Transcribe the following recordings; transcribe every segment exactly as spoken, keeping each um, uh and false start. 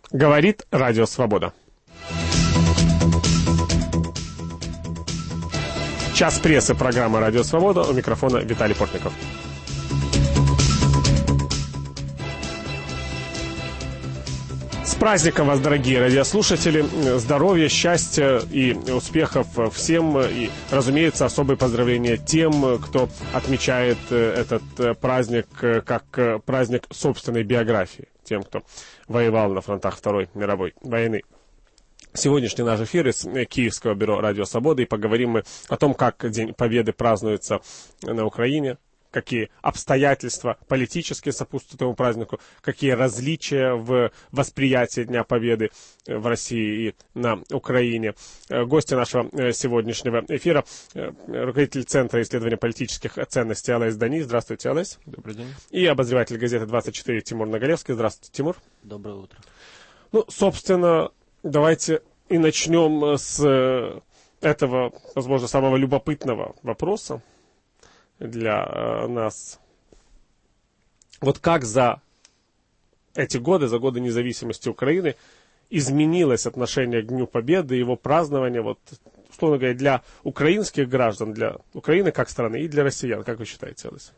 Говорит Радио Свобода. Час прессы, программа «Радио Свобода». У микрофона Виталий Портников. С праздником вас, дорогие радиослушатели. Здоровья, счастья и успехов всем. И, разумеется, особые поздравления тем, кто отмечает этот праздник как праздник собственной биографии. Тем, кто воевал на фронтах Второй мировой войны. Сегодняшний наш эфир из Киевского бюро «Радио Свобода». И поговорим мы о том, как День Победы празднуется на Украине, какие обстоятельства политические сопутствуют этому празднику, какие различия в восприятии Дня Победы в России и на Украине. Гости нашего сегодняшнего эфира — руководитель Центра исследования политических ценностей Олесь Данис. Здравствуйте, Олесь. Добрый день. И обозреватель газеты двадцать четыре Тимур Нагалевский. Здравствуйте, Тимур. Доброе утро. Ну, собственно, давайте и начнем с этого, возможно, самого любопытного вопроса для э, нас. Вот как за эти годы, за годы независимости Украины, изменилось отношение к Дню Победы, его празднование, вот, условно говоря, для украинских граждан, для Украины как страны и для россиян, как вы считаете, Олесь?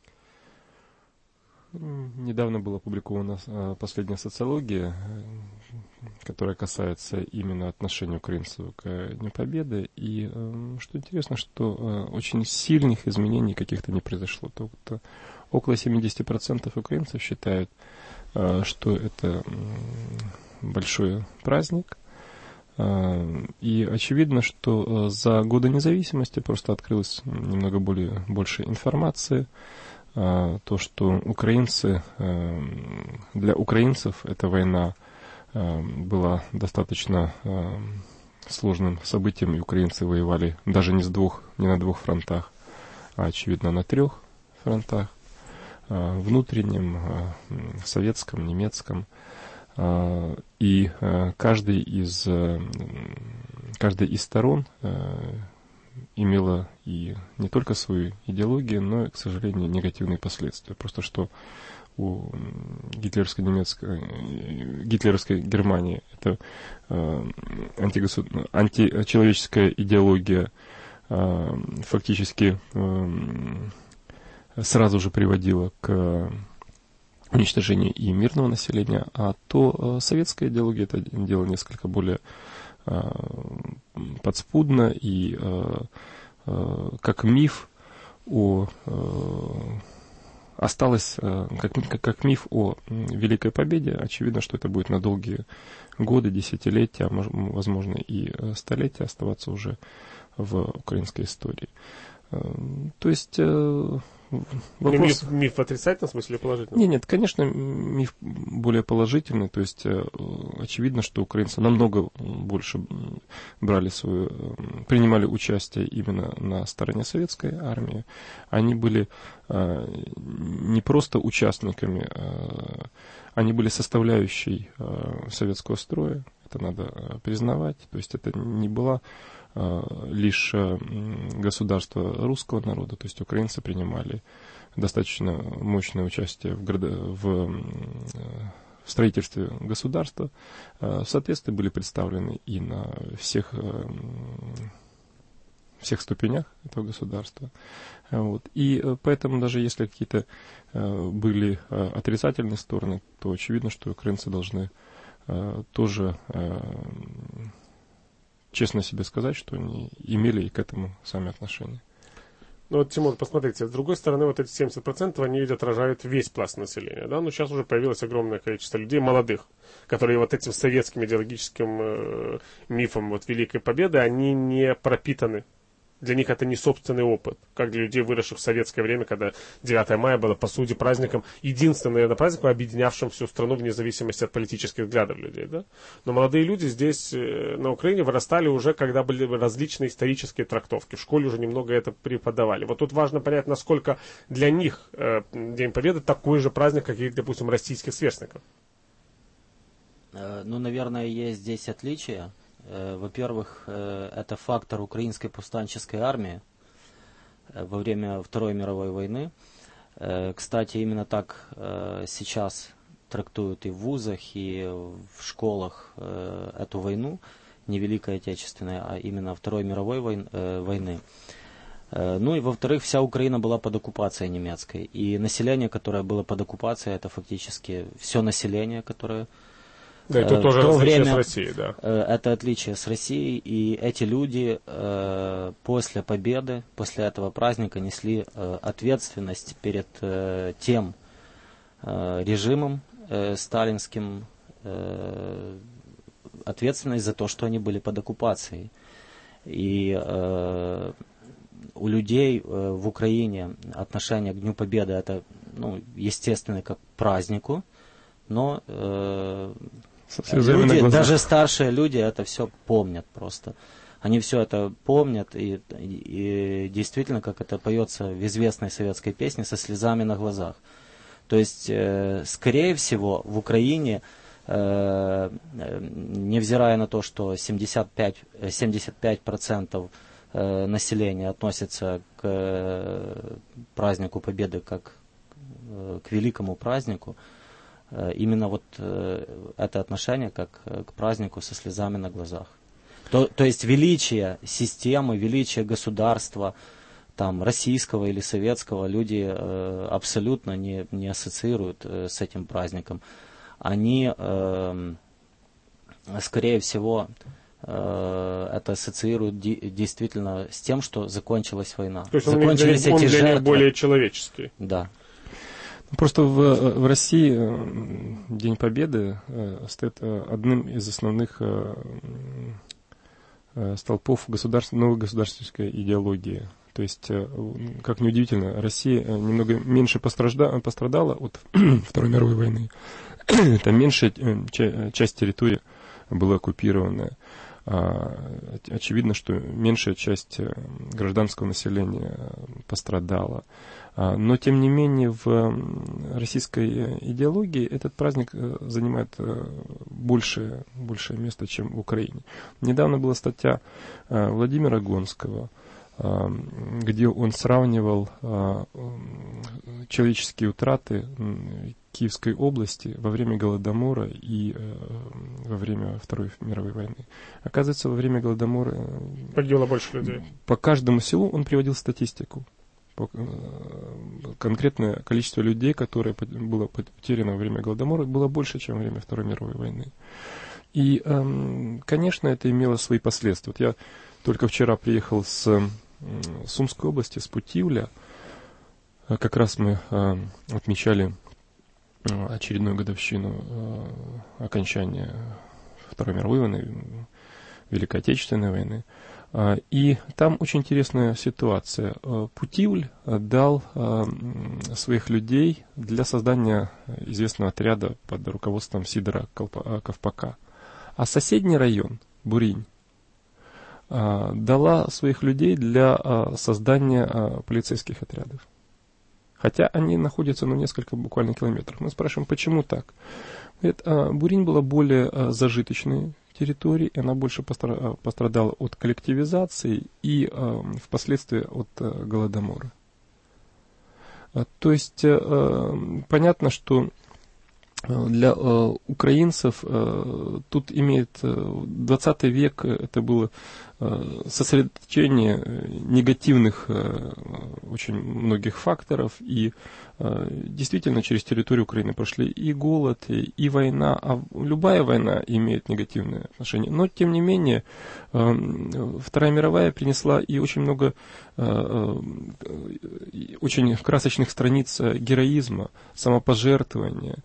Недавно была опубликована последняя социология, которая касается именно отношения украинцев к Дню Победы. И что интересно, что очень сильных изменений каких-то не произошло. То около семьдесят процентов украинцев считают, что это большой праздник. И очевидно, что за годы независимости просто открылось немного более, больше информации. То, что украинцы, для украинцев эта война была достаточно сложным событием, и украинцы воевали даже не, с двух, не на двух фронтах, а, очевидно, на трех фронтах: внутреннем, советском, немецком. И каждый из, каждая из сторон имела и не только свою идеологию, но и, к сожалению, негативные последствия. Просто что у гитлеровской, немецкой, гитлеровской Германии это э, антигосу... античеловеческая идеология э, фактически э, сразу же приводила к уничтожению и мирного населения, а то э, советская идеология это дело несколько более подспудно и э, э, как миф о э, осталось э, как, как, как миф о Великой Победе. Очевидно, что это будет на долгие годы, десятилетия, возможно и столетия оставаться уже в украинской истории. Э, то есть э, вопрос... Миф, миф в отрицательном смысле или положительном? Нет, нет, конечно, миф более положительный. То есть э, очевидно, что украинцы намного больше брали свою, принимали участие именно на стороне советской армии. Они были э, не просто участниками, э, они были составляющей э, советского строя. Это надо признавать. То есть это не была лишь государство русского народа, то есть украинцы принимали достаточно мощное участие в, градо... в... в строительстве государства, в соответствии были представлены и на всех, всех ступенях этого государства. Вот. И поэтому даже если какие-то были отрицательные стороны, то очевидно, что украинцы должны тоже честно себе сказать, что они имели и к этому сами отношения. Ну вот, Тимур, посмотрите, с другой стороны, вот эти семьдесят процентов, они ведь отражают весь пласт населения, да, но сейчас уже появилось огромное количество людей, молодых, которые вот этим советским идеологическим э, мифом вот Великой Победы, они не пропитаны. Для них это не собственный опыт, как для людей, выросших в советское время, когда девятое мая было, по сути, праздником, единственным, наверное, праздником, объединявшим всю страну вне зависимости от политических взглядов людей. Да? Но молодые люди здесь, на Украине, вырастали уже, когда были различные исторические трактовки. В школе уже немного это преподавали. Вот тут важно понять, насколько для них э, День Победы такой же праздник, как и, допустим, российских сверстников. Ну, наверное, есть здесь отличия. Во-первых, это фактор украинской повстанческой армии во время Второй мировой войны. Кстати, именно так сейчас трактуют и в вузах, и в школах э, эту войну, не Великой Отечественной, а именно Второй мировой войн, э, войны. Э, ну и во-вторых, вся Украина была под оккупацией немецкой. И население, которое было под оккупацией, это фактически все население, которое... Да, это э, тоже то различие время, с Россией, да. Э, это отличие с Россией. И эти люди э, после победы, после этого праздника несли э, ответственность перед э, тем э, режимом э, сталинским, э, ответственность за то, что они были под оккупацией. И э, у людей э, в Украине отношение к Дню Победы это, ну, естественно, как к празднику, но э, люди, даже старшие люди это все помнят просто. Они все это помнят, и, и, и действительно, как это поется в известной советской песне, со слезами на глазах. То есть, э, скорее всего, в Украине, э, невзирая на то, что семьдесят пять, семьдесят пять процентов э, населения относится к э, празднику Победы как э, к великому празднику, э, именно вот э, это отношение как э, к празднику со слезами на глазах. То, то есть величие системы, величие государства, там, российского или советского, люди э, абсолютно не, не ассоциируют э, с этим праздником. Они, э, скорее всего, э, это ассоциируют ди- действительно с тем, что закончилась война. То есть он Закончились для, он эти для жертвы. них более человеческий. Да. Просто в, в России День Победы стоит одним из основных столпов государств, новой государственной идеологии. То есть, как ни удивительно, Россия немного меньше пострадала, пострадала от Второй мировой войны. Там меньшая часть территории была оккупирована. Очевидно, что меньшая часть гражданского населения пострадала. Но, тем не менее, в российской идеологии этот праздник занимает большее, большее место, чем в Украине. Недавно была статья Владимира Гонского, где он сравнивал человеческие утраты Киевской области во время Голодомора и во время Второй мировой войны. Оказывается, во время Голодомора погибло больше людей. По каждому селу он приводил статистику. Конкретное количество людей, которое было потеряно во время Голодомора, было больше, чем во время Второй мировой войны. И, конечно, это имело свои последствия. Вот я только вчера приехал с Сумской области, с Путивля. Как раз мы отмечали очередную годовщину окончания Второй мировой войны, Великой Отечественной войны. И там очень интересная ситуация. Путивль дал своих людей для создания известного отряда под руководством Сидора Ковпака. А соседний район, Буринь, дала своих людей для создания полицейских отрядов. Хотя они находятся, ну, несколько буквально километров. Мы спрашиваем, почему так? Говорит, Буринь была более зажиточной территорией, и она больше пострадала от коллективизации и впоследствии от Голодомора. То есть понятно, что для э, украинцев э, тут имеет э, двадцатый век, это было э, сосредоточение негативных э, очень многих факторов, и э, действительно через территорию Украины прошли и голод, и, и война, а любая война имеет негативное отношение. Но, тем не менее, э, Вторая мировая принесла и очень много э, э, очень красочных страниц героизма, самопожертвования,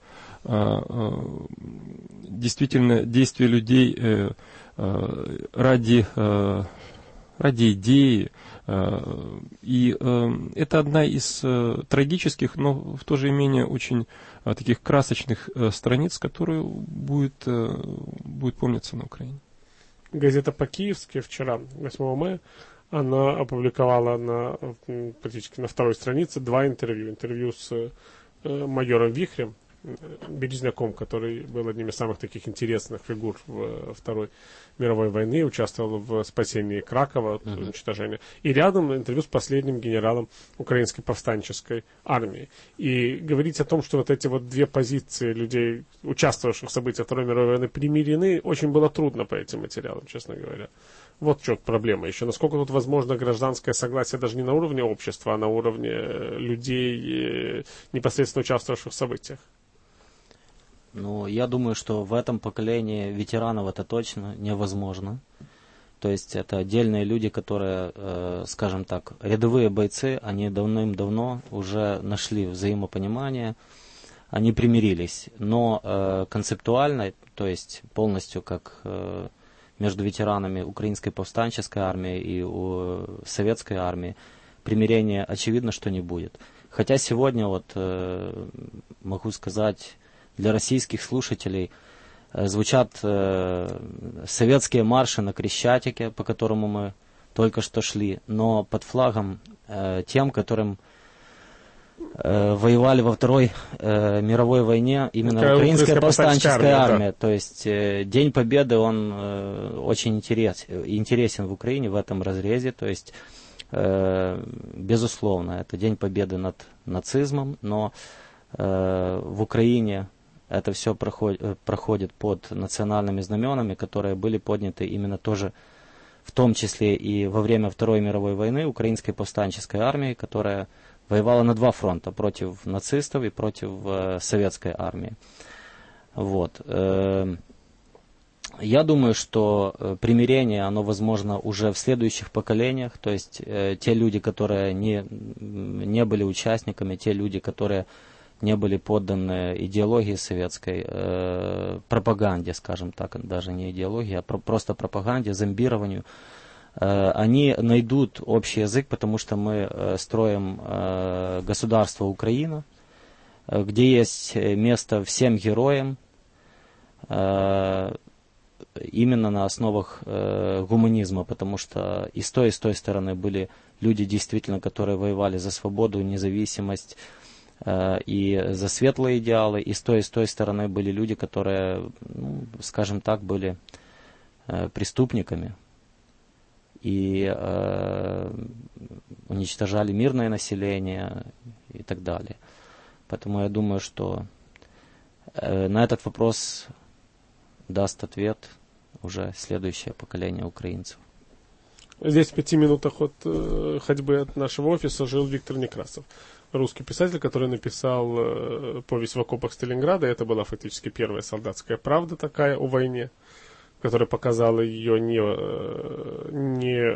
действительно действия людей ради, ради идеи. И это одна из трагических, но в то же менее очень таких красочных страниц, которые будет, будет помниться на Украине. Газета «По-киевски» вчера, восьмого мая, она опубликовала на, практически на второй странице два интервью. Интервью с майором Вихрем, Березняком, который был одним из самых таких интересных фигур в Второй мировой войне, участвовал в спасении Кракова от uh-huh. уничтожения. И рядом интервью с последним генералом украинской повстанческой армии. И говорить о том, что вот эти вот две позиции людей, участвовавших в событиях Второй мировой войны, примирены, очень было трудно по этим материалам, честно говоря. Вот что проблема еще. Насколько тут возможно гражданское согласие даже не на уровне общества, а на уровне людей, непосредственно участвовавших в событиях? Ну, я думаю, что в этом поколении ветеранов это точно невозможно. То есть это отдельные люди, которые, э, скажем так, рядовые бойцы, они давным-давно уже нашли взаимопонимание, они примирились. Но э, концептуально, то есть полностью как э, между ветеранами украинской повстанческой армии и у советской армии, примирения очевидно, что не будет. Хотя сегодня, вот э, могу сказать, для российских слушателей э, звучат э, советские марши на Крещатике, по которому мы только что шли, но под флагом э, тем, которым э, воевали во Второй э, мировой войне именно Это украинская повстанческая армия. армия, да. То есть э, День Победы, он э, очень интерес, интересен в Украине в этом разрезе. То есть, э, безусловно, это День Победы над нацизмом, но э, в Украине это все проходит, проходит под национальными знаменами, которые были подняты именно тоже, в том числе и во время Второй мировой войны, украинской повстанческой армии, которая воевала на два фронта, против нацистов и против э, советской армии. Вот. Э, я думаю, что э, примирение, оно возможно уже в следующих поколениях, то есть э, те люди, которые не, не были участниками, те люди, которые не были подданы идеологии советской, э, пропаганде, скажем так, даже не идеологии, а про, просто пропаганде, зомбированию, э, они найдут общий язык, потому что мы э, строим э, государство Украина, э, где есть место всем героям, э, именно на основах э, гуманизма, потому что и с той, и с той стороны были люди, действительно, которые воевали за свободу, независимость, и за светлые идеалы, и с той, и с той стороны были люди, которые, ну, скажем так, были э, преступниками и э, уничтожали мирное население и так далее. Поэтому я думаю, что э, на этот вопрос даст ответ уже следующее поколение украинцев. Здесь в пяти минутах от э, ходьбы от нашего офиса жил Виктор Некрасов. Русский писатель, который написал э, повесть «В окопах Сталинграда». Это была фактически первая солдатская правда такая о войне, которая показала ее не, э, не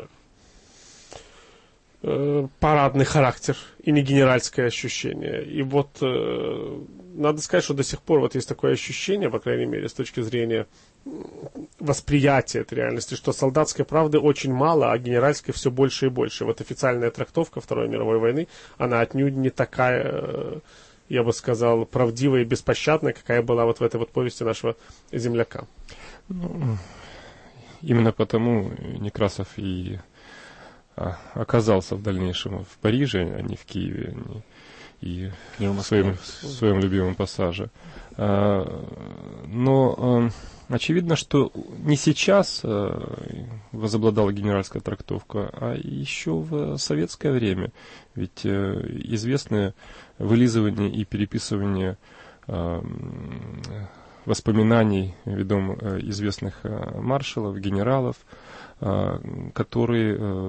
э, парадный характер и не генеральское ощущение. И вот э, надо сказать, что до сих пор вот есть такое ощущение, по крайней мере, с точки зрения восприятия этой реальности, что солдатской правды очень мало, а генеральской все больше и больше. Вот официальная трактовка Второй мировой войны, она отнюдь не такая, я бы сказал, правдивая и беспощадная, какая была вот в этой вот повести нашего земляка. Ну, именно потому Некрасов и а, оказался в дальнейшем в Париже, а не в Киеве, не, и не в, своем, в своем любимом пассаже. А, но а, очевидно, что не сейчас э, возобладала генеральская трактовка, а еще в советское время. Ведь э, известное вылизывание и переписывание э, воспоминаний ведом э, известных э, маршалов, генералов, э, которые э,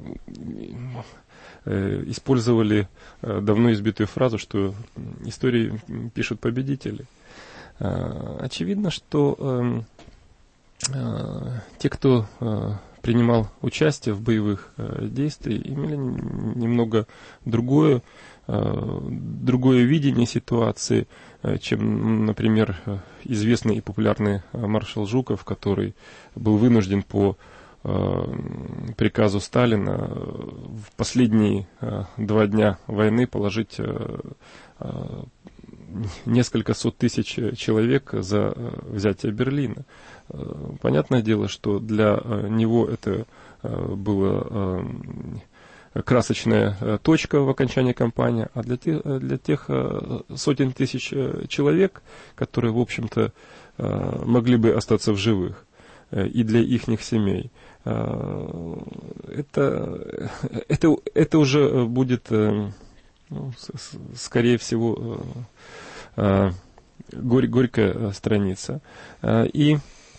э, использовали э, давно избитую фразу, что истории пишут победители. Очевидно, что э, э, те, кто э, принимал участие в боевых э, действиях, имели немного другое, э, другое видение ситуации, э, чем, например, известный и популярный маршал Жуков, который был вынужден по э, приказу Сталина в последние э, два дня войны положить э, э, несколько сот тысяч человек за взятие Берлина. Понятное дело, что для него это было красочная точка в окончании кампании, а для тех, для тех сотен тысяч человек, которые, в общем-то, могли бы остаться в живых, и для их семей, это, это, это уже будет, ну, скорее всего, горь, горькая страница. И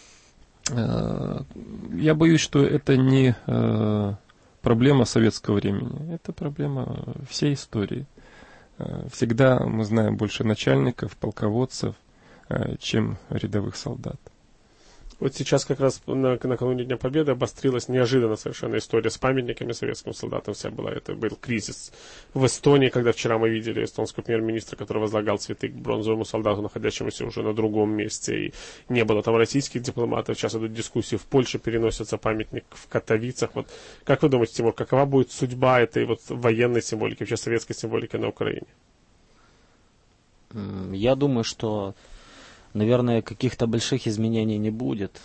я боюсь, что это не проблема советского времени, это проблема всей истории. Всегда мы знаем больше начальников, полководцев, чем рядовых солдат. Вот сейчас как раз на, накануне Дня Победы обострилась неожиданно совершенно история с памятниками советским солдатам. Вся была, это был кризис в Эстонии, когда вчера мы видели эстонского премьер-министра, который возлагал цветы к бронзовому солдату, находящемуся уже на другом месте. И не было там российских дипломатов. Сейчас идут дискуссии. В Польше переносится памятник в Катовицах. Вот как вы думаете, Тимур, какова будет судьба этой вот военной символики, вообще советской символики на Украине? Я думаю, что, наверное, каких-то больших изменений не будет.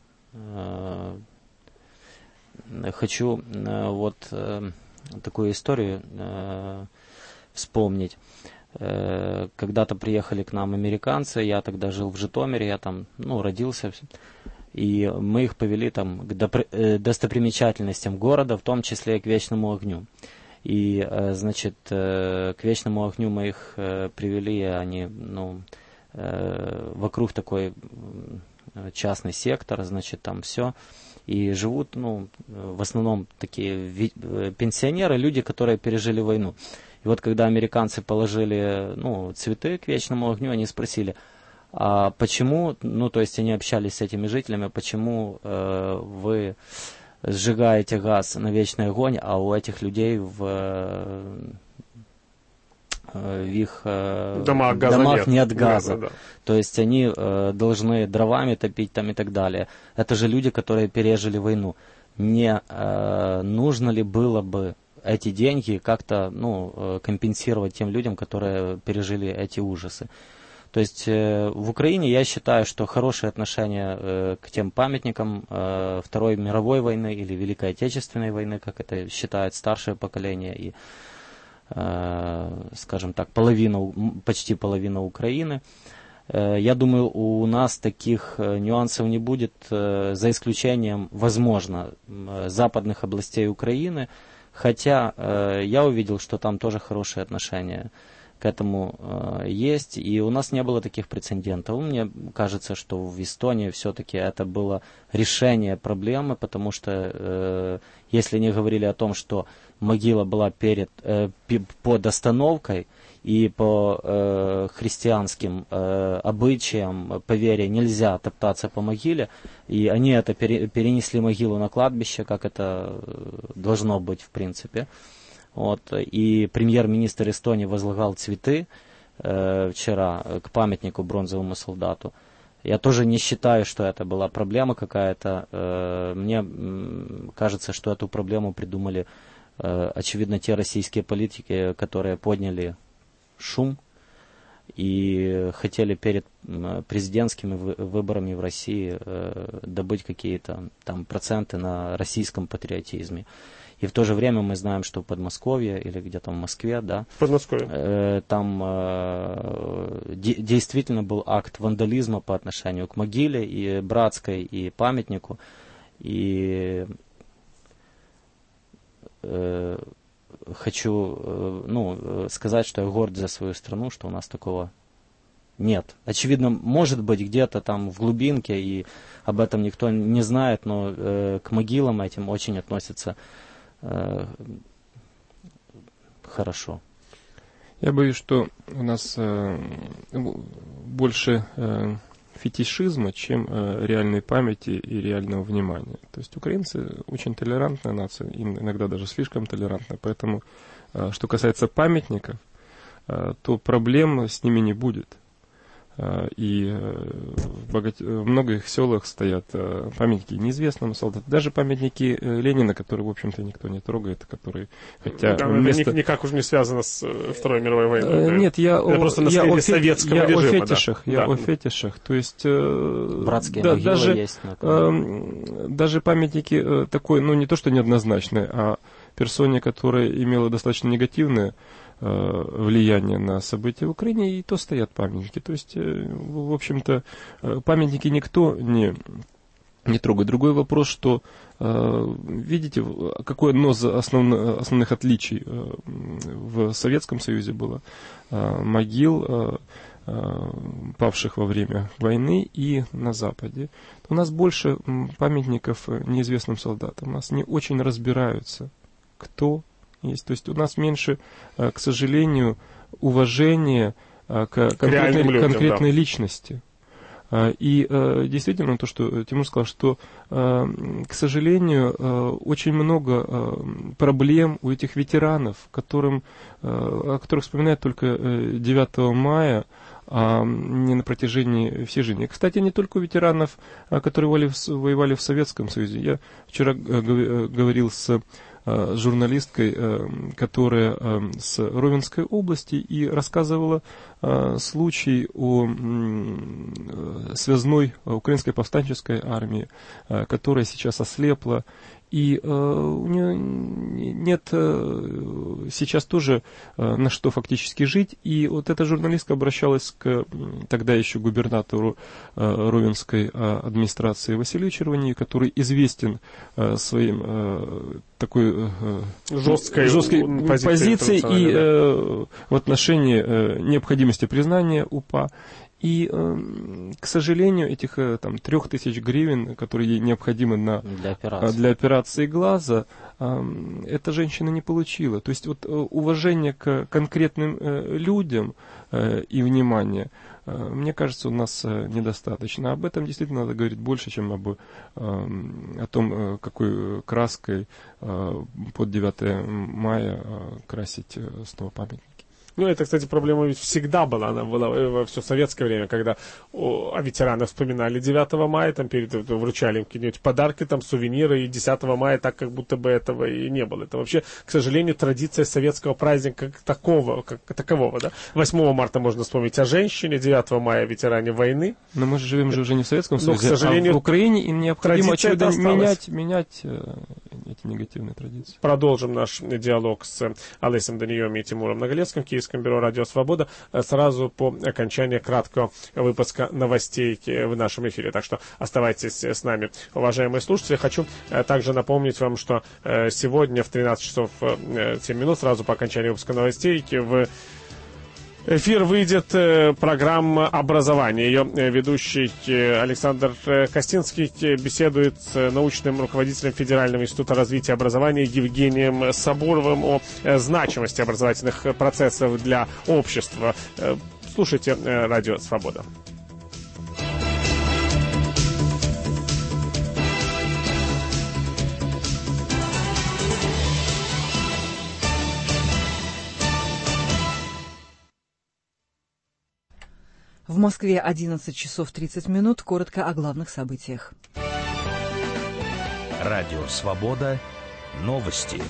Хочу вот такую историю вспомнить. Когда-то приехали к нам американцы, я тогда жил в Житомире, я там, ну, родился, и мы их повели там к достопримечательностям города, в том числе и к Вечному огню. И, значит, к Вечному огню мы их привели, и они, ну, вокруг такой частный сектор, значит, там все. И живут, ну, в основном такие пенсионеры, люди, которые пережили войну. И вот когда американцы положили, ну, цветы к Вечному огню, они спросили, а почему, ну, то есть они общались с этими жителями, почему э, вы сжигаете газ на вечный огонь, а у этих людей в... в их э, Дома, домах нет, нет Да, газа. да, да. То есть они э, должны дровами топить там и так далее. Это же люди, которые пережили войну. Не э, нужно ли было бы эти деньги как-то, ну, э, компенсировать тем людям, которые пережили эти ужасы? То есть э, в Украине я считаю, что хорошее отношение э, к тем памятникам э, Второй мировой войны или Великой Отечественной войны, как это считает старшее поколение и, скажем так, половина, почти половина Украины. Я думаю, у нас таких нюансов не будет, за исключением, возможно, западных областей Украины, хотя я увидел, что там тоже хорошие отношения к этому есть, и у нас не было таких прецедентов. Мне кажется, что в Эстонии все-таки это было решение проблемы, потому что если они говорили о том, что могила была перед, э, под остановкой, и по э, христианским э, обычаям, поверьям, нельзя топтаться по могиле, и они это пере, перенесли могилу на кладбище, как это должно быть в принципе. Вот. И премьер-министр Эстонии возлагал цветы э, вчера к памятнику бронзовому солдату. Я тоже не считаю, что это была проблема какая-то. Э, мне кажется, что эту проблему придумали, очевидно, те российские политики, которые подняли шум и хотели перед президентскими выборами в России добыть какие-то там проценты на российском патриотизме. И в то же время мы знаем, что в Подмосковье или где-то в Москве, да, Подмосковье. там действительно был акт вандализма по отношению к могиле и братской, и памятнику. И хочу, ну, сказать, что я горд за свою страну, что у нас такого нет. Очевидно, может быть, где-то там в глубинке, и об этом никто не знает, но э, к могилам этим очень относятся э, хорошо. Я боюсь, что у нас э, больше э, фетишизма, чем э, реальной памяти и реального внимания. То есть украинцы очень толерантная нация, иногда даже слишком толерантная, поэтому, э, что касается памятников, э, то проблем с ними не будет. И в, богат... в многих селах стоят памятники неизвестному солдату. Даже памятники Ленина, которые, в общем-то, никто не трогает, которые... Хотя да, вместо... это никак уж не связано с Второй мировой войной. Нет, я, это о... просто я, о... советского я режима, о фетишах. Да. Я да. о фетишах. То есть... Братские да, могилы даже, есть. э, даже памятники такой, ну, не то, что неоднозначные, а персоне, которая имела достаточно негативное влияние на события в Украине, и то стоят памятники. То есть, в общем-то, памятники никто не, не трогает. Другой вопрос, что, видите, какое одно из основных, основных отличий в Советском Союзе было могил павших во время войны и на Западе. У нас больше памятников неизвестным солдатам. У нас не очень разбираются, кто есть. То есть у нас меньше, к сожалению, уважения к конкретной, людям, конкретной да. личности. И действительно то, что Тимур сказал, что, к сожалению, очень много проблем у этих ветеранов, которым, о которых вспоминают только девятого мая, а не на протяжении всей жизни. Кстати, не только у ветеранов, которые воевали в Советском Союзе. Я вчера говорил с журналисткой, которая с Ровенской области, и рассказывала случай о связной украинской повстанческой армии, которая сейчас ослепла, и у нее нет сейчас тоже на что фактически жить. И вот эта журналистка обращалась к тогда еще губернатору Ровенской администрации Василию Червонию, который известен своим такой жесткой, жесткой позицией и да. в отношении необходимости признания УПА. И, к сожалению, этих там трех тысяч гривен, которые ей необходимы на, для, операции. для операции глаза, эта женщина не получила. То есть вот уважение к конкретным людям и внимание, мне кажется, у нас недостаточно. Об этом действительно надо говорить больше, чем об, о том, какой краской под девятое мая красить снова памятники. Ну, это, кстати, проблема ведь всегда была, она была во все советское время, когда о, о ветеранах вспоминали девятого мая, там перед вручали им какие-нибудь подарки, там, сувениры, и десятого мая так, как будто бы этого и не было. Это вообще, к сожалению, традиция советского праздника как такого, как такового, да. восьмого марта можно вспомнить о женщине, девятого мая о ветеране войны. Но мы же живем же уже не в Советском Союзе, но, к сожалению, а в Украине, им необходимо, очевидно, менять, менять э, эти негативные традиции. Продолжим наш диалог с Олесем Даниёми и Тимуром Наголецким, Киевским бюро «Радио Свобода», сразу по окончании краткого выпуска новостей в нашем эфире. Так что оставайтесь с нами, уважаемые слушатели. Хочу также напомнить вам, что сегодня в тринадцать часов семь минут, сразу по окончании выпуска новостей, в эфир выйдет программа «Образование». Ее ведущий Александр Костинский беседует с научным руководителем Федерального института развития образования Евгением Сабуровым о значимости образовательных процессов для общества. Слушайте «Радио Свобода». В Москве одиннадцать часов тридцать минут. Коротко о главных событиях. Радио «Свобода». Новости.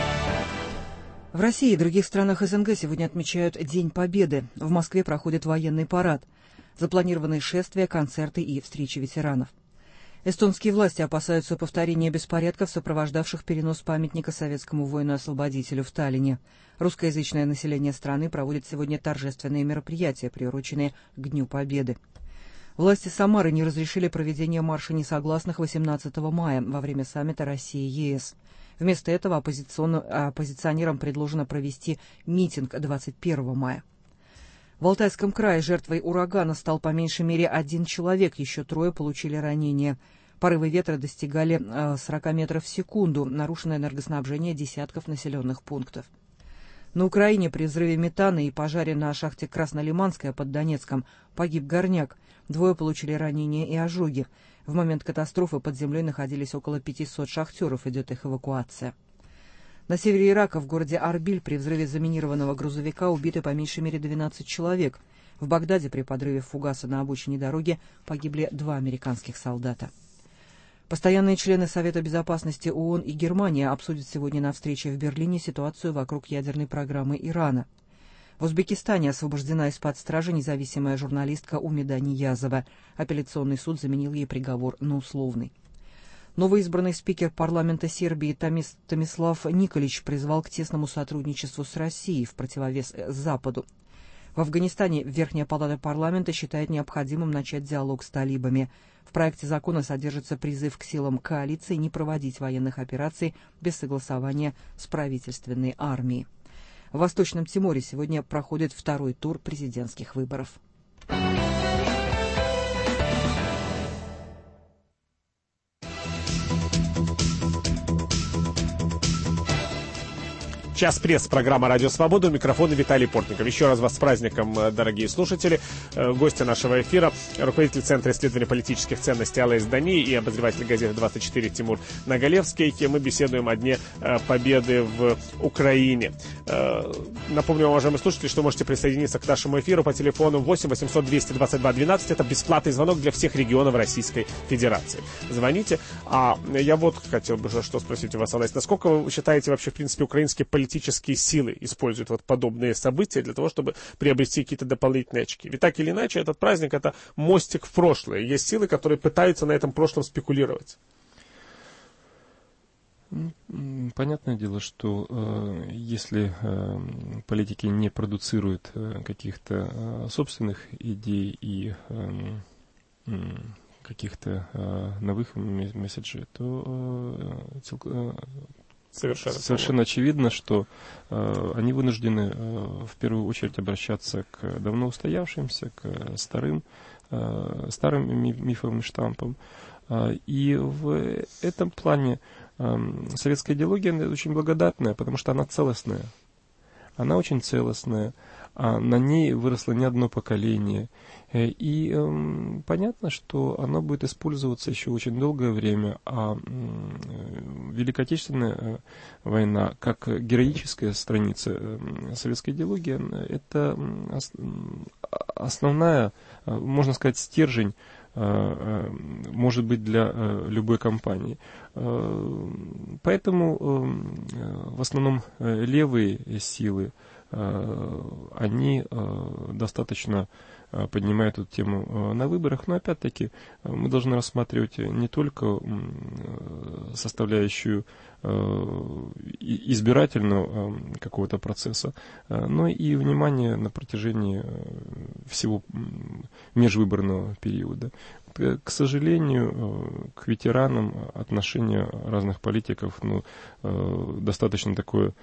В России и других странах СНГ сегодня отмечают День Победы. В Москве проходит военный парад. Запланированы шествия, концерты и встречи ветеранов. Эстонские власти опасаются повторения беспорядков, сопровождавших перенос памятника советскому воину-освободителю в Таллине. Русскоязычное население страны проводит сегодня торжественные мероприятия, приуроченные к Дню Победы. Власти Самары не разрешили проведение марша несогласных восемнадцатого мая во время саммита России-ЕС. Вместо этого оппозиционерам предложено провести митинг двадцать первого мая. В Алтайском крае жертвой урагана стал по меньшей мере один человек, еще трое получили ранения. Порывы ветра достигали сорок метров в секунду, нарушено энергоснабжение десятков населенных пунктов. На Украине при взрыве метана и пожаре на шахте Краснолиманская под Донецком погиб горняк, двое получили ранения и ожоги. В момент катастрофы под землей находились около пятисот шахтеров, идет их эвакуация. На севере Ирака, в городе Арбиль, при взрыве заминированного грузовика убиты по меньшей мере двенадцать человек. В Багдаде при подрыве фугаса на обочине дороги погибли два американских солдата. Постоянные члены Совета безопасности ООН и Германия обсудят сегодня на встрече в Берлине ситуацию вокруг ядерной программы Ирана. В Узбекистане освобождена из-под стражи независимая журналистка Умида Ниязова. Апелляционный суд заменил ей приговор на условный. Новоизбранный спикер парламента Сербии Томис, Томислав Николич призвал к тесному сотрудничеству с Россией в противовес Западу. В Афганистане Верхняя палата парламента считает необходимым начать диалог с талибами. В проекте закона содержится призыв к силам коалиции не проводить военных операций без согласования с правительственной армией. В Восточном Тиморе сегодня проходит второй тур президентских выборов. Час пресс, программа «Радио Свобода», у микрофона Виталий Портников. Еще раз вас с праздником, дорогие слушатели. Гости нашего эфира, руководитель Центра исследования политических ценностей АЛС Дани и обозреватель газеты двадцать четыре Тимур Нагалевский. Мы беседуем о Дне Победы в Украине. Напомню вам, уважаемые слушатели, что можете присоединиться к нашему эфиру по телефону восемь восемьсот двести двадцать два двенадцать. Это бесплатный звонок для всех регионов Российской Федерации. Звоните. А я вот хотел бы что спросить у вас, Алайс. Насколько вы считаете вообще, в принципе, украинские политические политические силы используют вот подобные события для того, чтобы приобрести какие-то дополнительные очки? Ведь так или иначе, этот праздник — это мостик в прошлое. Есть силы, которые пытаются на этом прошлом спекулировать. Понятное дело, что э, если э, политики не продуцируют э, каких-то э, собственных идей и э, э, каких-то э, новых месседжей, то э, цел, Совершенно, Совершенно очевидно, что э, они вынуждены э, в первую очередь обращаться к давно устоявшимся, к старым, э, старым ми- мифам и штампам. Э, и в этом плане э, советская идеология очень благодатная, потому что она целостная. Она очень целостная, а на ней выросло не одно поколение. И э, понятно, что оно будет использоваться еще очень долгое время, а э, Великая Отечественная война, как героическая страница э, советской идеологии, это ос, основная, э, можно сказать, стержень, э, э, может быть, для э, любой компании. Э, поэтому э, в основном э, левые силы, э, они э, достаточно поднимает эту тему на выборах, но опять-таки мы должны рассматривать не только составляющую избирательного какого-то процесса, но и внимание на протяжении всего межвыборного периода. К сожалению, к ветеранам отношение разных политиков, ну, достаточно такое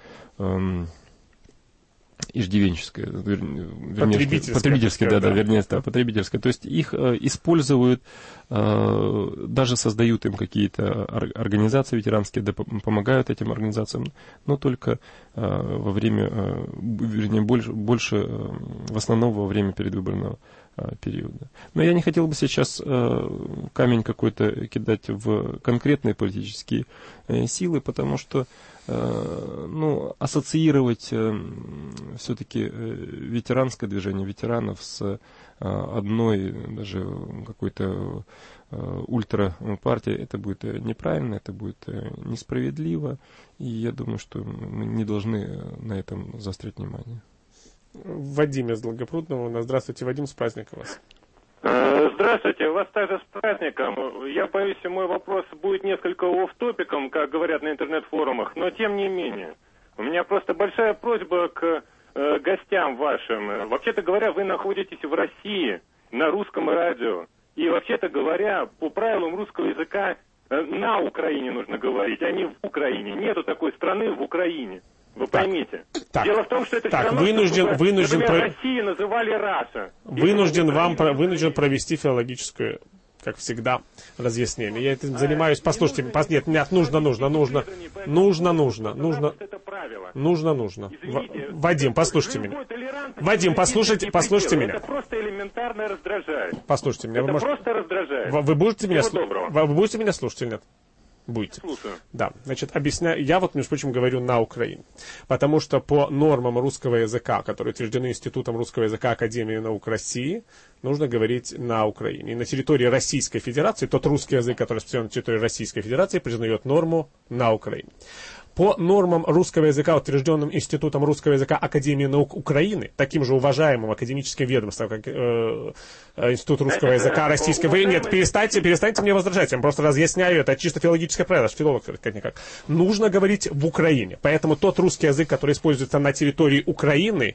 иждивенческое, вернее, потребительское, потребительское, да, да, да, вернее, да, потребительское. То есть их э, используют, э, даже создают им какие-то организации ветеранские, да, помогают этим организациям, но только э, во время, э, вернее, больше, больше э, в основном во время предвыборного э, периода. Но я не хотел бы сейчас э, камень какой-то кидать в конкретные политические э, силы, потому что ну, ассоциировать э, все-таки э, ветеранское движение ветеранов с э, одной даже какой-то э, ультра-партией, это будет неправильно, это будет несправедливо, и я думаю, что мы не должны на этом заострять внимание. Вадим из Долгопрудного. Здравствуйте, Вадим, с праздником вас. Здравствуйте, вас также с праздником. Я боюсь, мой вопрос будет несколько офф-топиком, как говорят на интернет-форумах, но тем не менее. У меня просто большая просьба к э, гостям вашим. Вообще-то говоря, вы находитесь в России, на русском радио. И вообще-то говоря, по правилам русского языка э, на Украине нужно говорить, а не в Украине. Нету такой страны в Украине. Вы поймите. Так, Дело в том, что это так, все равно, вынужден, чтобы, вынужден, например, про... Россию называли Раша. вынужден вам про... вынужден провести филологическую, как всегда, разъяснение. Я этим занимаюсь. Послушайте, пос... нет, нет, нужно, нужно, нужно, нужно, нужно, нужно, нужно, нужно. Вадим, послушайте меня. Вадим, послушайте, послушайте меня. Это просто элементарно раздражает. Послушайте меня. Это вы просто раздражает. Вы будете меня, Всего доброго. вы будете меня слушать или нет? Будете. Слушаю. Да, значит, объясняю. Я вот, между прочим, говорю на Украине. Потому что по нормам русского языка, которые утверждены Институтом русского языка Академии наук России, нужно говорить на Украине. И на территории Российской Федерации, тот русский язык, который распространен на территории Российской Федерации, признает норму на Украине. По нормам русского языка, утвержденным Институтом русского языка Академии наук Украины, таким же уважаемым академическим ведомством, как э, Институт русского языка российской... Вы, нет, перестаньте, перестаньте мне возражать, я просто разъясняю это, это чисто филологическое правило, филолог как-никак. Нужно говорить в Украине, поэтому тот русский язык, который используется на территории Украины,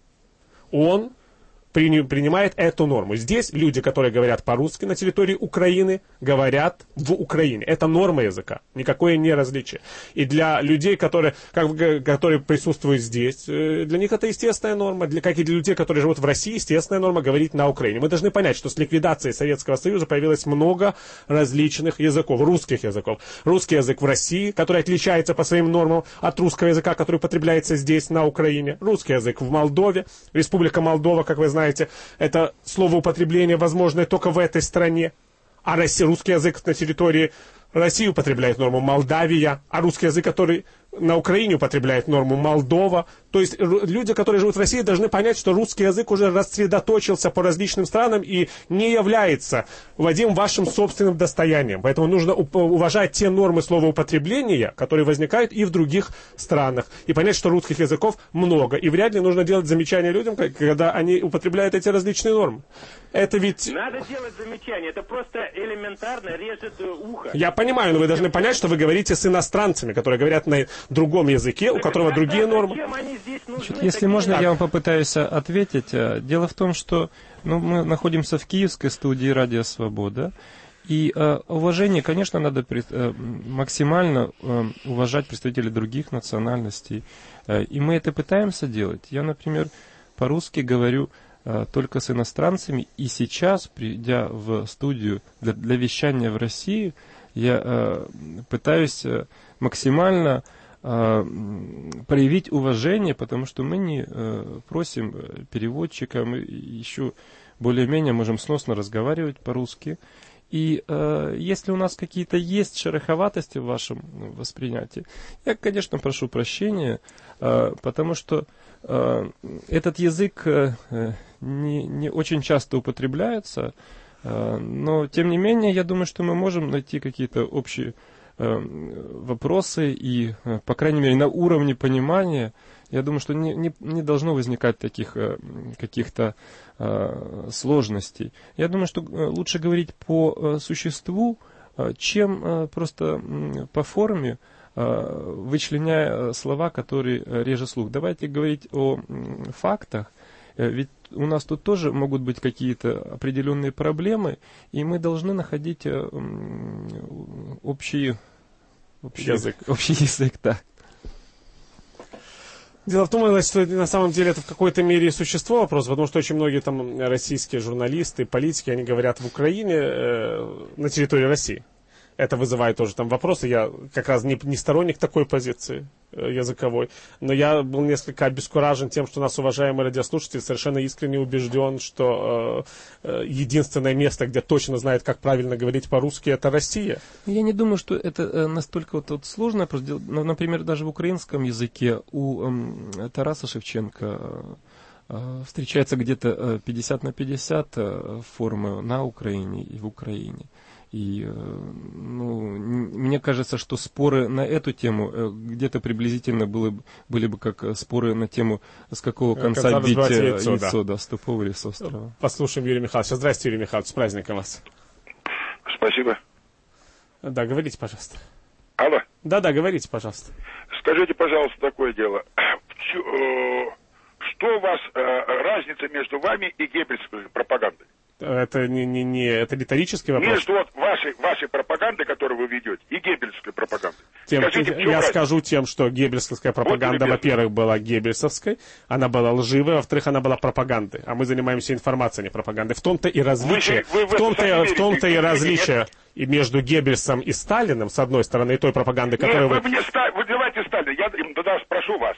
он принимает эту норму. Здесь люди, которые говорят по-русски на территории Украины, говорят в Украине. Это норма языка. Никакое не различие. И для людей, которые, как, которые присутствуют здесь, для них это естественная норма. Для, как и для людей, которые живут в России, естественная норма говорить на Украине. Мы должны понять, что с ликвидацией Советского Союза появилось много различных языков, русских языков. Русский язык в России, который отличается по своим нормам от русского языка, который употребляется здесь, на Украине. Русский язык в Молдове. Республика Молдова, как вы знаете, это слово употребление возможное только в этой стране. А русский язык на территории России употребляет норму Молдавия, а русский язык, который на Украине употребляет норму Молдова. То есть люди, которые живут в России, должны понять, что русский язык уже рассредоточился по различным странам и не является, Вадим, вашим собственным достоянием. Поэтому нужно уважать те нормы словоупотребления, которые возникают и в других странах. И понять, что русских языков много. И вряд ли нужно делать замечания людям, когда они употребляют эти различные нормы. Это ведь... Надо делать замечания. Это просто элементарно режет ухо. Я понимаю, но вы должны понять, что вы говорите с иностранцами, которые говорят на другом языке, у которого другие нормы. Значит, если можно, я вам попытаюсь ответить. Дело в том, что ну, мы находимся в киевской студии «Радио Свобода», и э, уважение, конечно, надо при, э, максимально э, уважать представителей других национальностей. Э, и мы это пытаемся делать. Я, например, по-русски говорю э, только с иностранцами, и сейчас, придя в студию для, для вещания в России, я э, пытаюсь э, максимально проявить уважение, потому что мы не э, просим переводчика, мы еще более-менее можем сносно разговаривать по-русски. И э, если у нас какие-то есть шероховатости в вашем восприятии, я, конечно, прошу прощения, э, потому что э, этот язык э, не, не очень часто употребляется, э, но, тем не менее, я думаю, что мы можем найти какие-то общие вопросы и, по крайней мере, на уровне понимания, я думаю, что не, не, не должно возникать таких каких-то э, сложностей. Я думаю, что лучше говорить по существу, чем э, просто по форме, э, вычленяя слова, которые режут слух. Давайте говорить о фактах, ведь у нас тут тоже могут быть какие-то определенные проблемы, и мы должны находить э, общий, общий язык. Общий язык, да. Дело в том, что на самом деле это в какой-то мере существо вопрос, потому что очень многие там российские журналисты, политики, они говорят в Украине, э, на территории России. Это вызывает тоже там вопросы. Я как раз не, не сторонник такой позиции э, языковой. Но я был несколько обескуражен тем, что нас уважаемый радиослушатель совершенно искренне убежден, что э, э, единственное место, где точно знает, как правильно говорить по-русски, это Россия. Я не думаю, что это э, настолько вот, вот сложно. Например, даже в украинском языке у э, Тараса Шевченко э, встречается где-то пятьдесят на пятьдесят э, формы на Украине и в Украине. И, ну, мне кажется, что споры на эту тему где-то приблизительно было, были бы как споры на тему, с какого конца Конца бить яйцо, яйцо да. Да, с тупого или с острова. Послушаем Юрия Михайловича. Здравствуйте, Юрий Михайлович, с праздником вас. Спасибо. Да, говорите, пожалуйста. Алло. Да-да, говорите, пожалуйста. Скажите, пожалуйста, такое дело. Что у вас разница между вами и геббельской пропагандой? Это не, не, не это риторический вопрос. Между вот вашей, вашей пропагандой, которую вы ведете, и геббельской пропагандой. Тем, Скажите, я разница? скажу тем, что геббельская пропаганда, вот, во-первых, была геббельсовской, она была лживой, во-вторых, она была пропагандой. А мы занимаемся информацией, а не пропагандой. В том-то и различие, вы, вы, вы в том-то, в том-то и различие и между Геббельсом и Сталиным, с одной стороны, и той пропагандой, которую Нет, вы... вы мне ста... вы давайте Сталина, я тогда спрошу вас.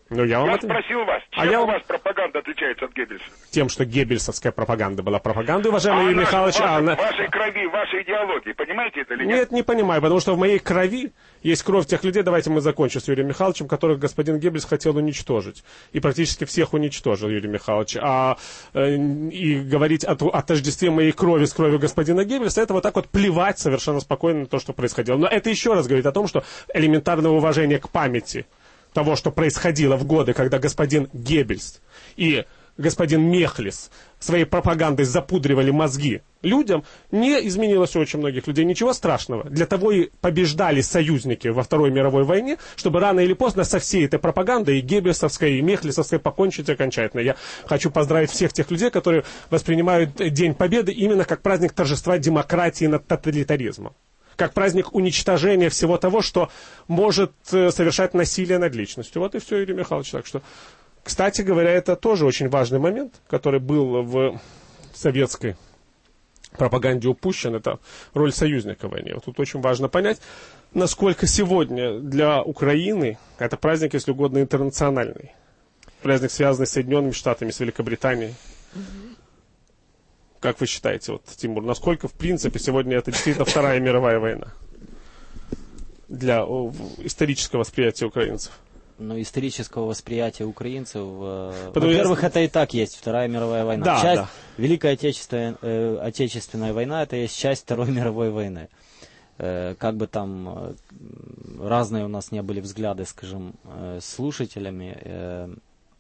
Ну, я вам Я это... спросил вас, А чем я у вам- вас пропаганда отличается от Геббельса? Тем, что геббельсовская пропаганда была пропагандой, уважаемый Юрий она Михайлович. в а вашей, она- в вашей крови, в вашей идеологии, понимаете это или нет? Нет, не понимаю, потому что в моей крови есть кровь тех людей, давайте мы закончим с Юрием Михайловичем, которых господин Геббельс хотел уничтожить. И практически всех уничтожил Юрий Михайлович. А э, и говорить о, о тождестве моей крови с кровью господина Геббельса, это вот так вот плевать совершенно спокойно на то, что происходило. Но это еще раз говорит о том, что элементарное уважение к памяти того, что происходило в годы, когда господин Геббельс и господин Мехлис своей пропагандой запудривали мозги людям, не изменилось у очень многих людей. Ничего страшного. Для того и побеждали союзники во Второй мировой войне, чтобы рано или поздно со всей этой пропагандой, и геббельсовской, и мехлисовской, покончить окончательно. Я хочу поздравить всех тех людей, которые воспринимают День Победы именно как праздник торжества демократии над тоталитаризмом. Как праздник уничтожения всего того, что может э, совершать насилие над личностью. Вот и все, Юрий Михайлович. Так что, кстати говоря, это тоже очень важный момент, который был в советской пропаганде упущен. Это роль союзника в войне. Вот тут очень важно понять, насколько сегодня для Украины это праздник, если угодно, интернациональный. Праздник, связанный с Соединенными Штатами, с Великобританией. Как вы считаете, вот, Тимур, насколько, в принципе, сегодня это действительно Вторая мировая война для о, исторического восприятия украинцев? Ну, исторического восприятия украинцев, э, Потому во-первых, я... это и так есть Вторая мировая война. Да, часть, да. Великая Отечественная, э, Отечественная война, это есть часть Второй мировой войны. Э, как бы там э, разные у нас не были взгляды, скажем, э, с слушателями, э,